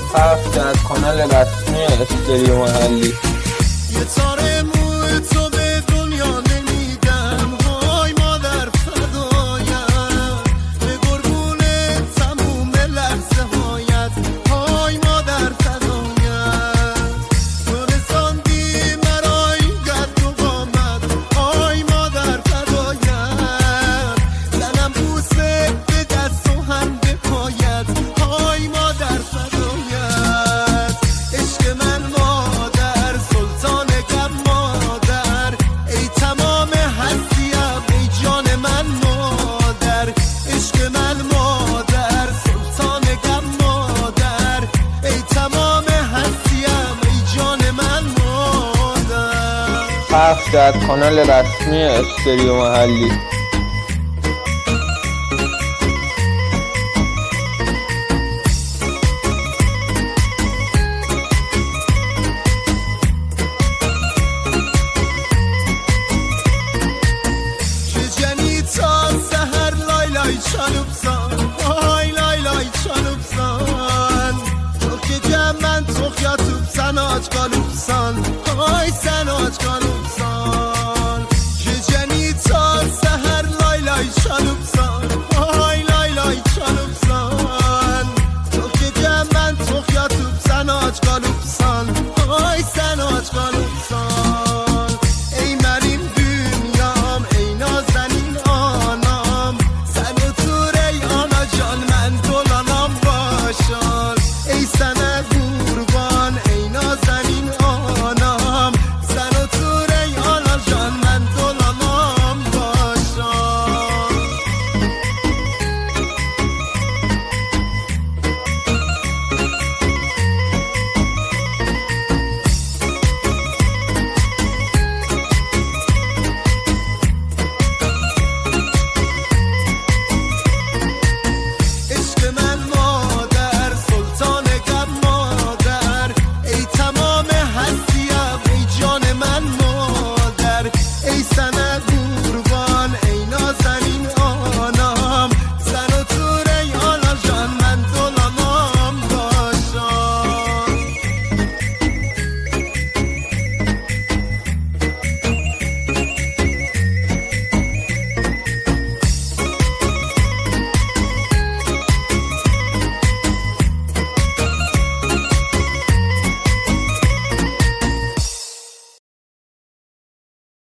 پخش در کانال رسمی استریو محلی. یه تاره موی تو به دنیا نمیدم، های مادر فدایم، به قربون تموم لحظه هایت، های مادر فدایم، تو رساندی مرا این قد و قامت، های مادر فدایم، زنم بوسه به دست و هم به پایت، های مادر فدایم، عشق من مادر، سلطان غم مادر، ای تمام هستیم ای جان من مادر، عشق من مادر، سلطان غم مادر، ای تمام هستیم ای جان من مادر. پخش در کانال رسمی استریو محلی. که جنی تا سهر لای لای چانوبزان، لای لای لای چانوبزان، تو که جمن تو خیاتوب سناج گالو